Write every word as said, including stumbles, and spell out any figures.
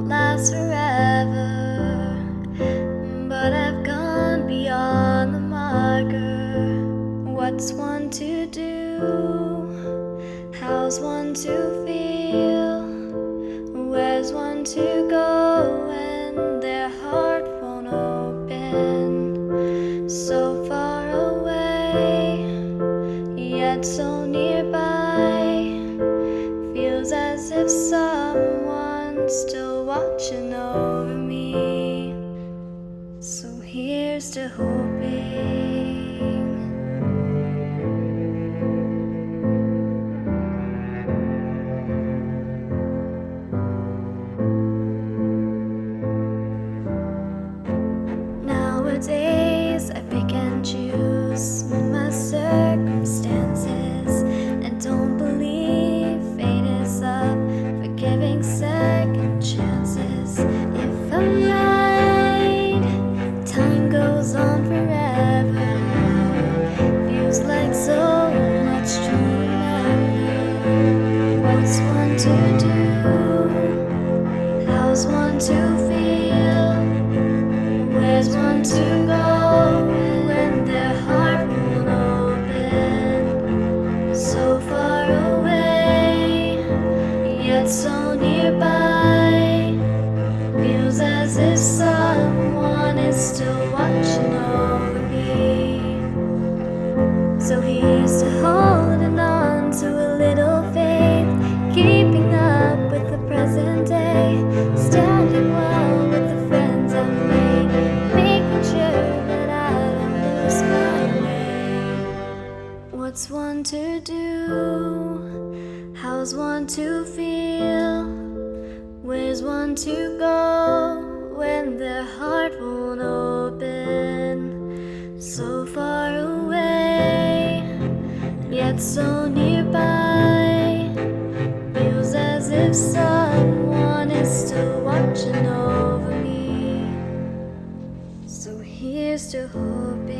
won't last forever, but I've gone beyond the marker. What's one to do? How's one to feel? Where's one to go when their heart won't open? So far away, yet so nearby. Feels as if someone's still watching over me. So here's to hoping. Nowadays I pick and choose my circumstances, and don't believe fate is up for giving second chances. If I'm right, time goes on forever. Feels like so much to remember. What's one to do? How's one to feel? Where's one to go when their heart won't open? So far away, yet so nearby. Feels as if someone is still watching over me. So here's to holding on to a little faith, keeping up with the present day, standing well with the friends I've made, making sure that I don't lose my way. What's one to do? How's one to feel? Where's one to go when their heart won't open? So far away, yet so nearby. Feels as if someone is still watching over me. So here's to hoping.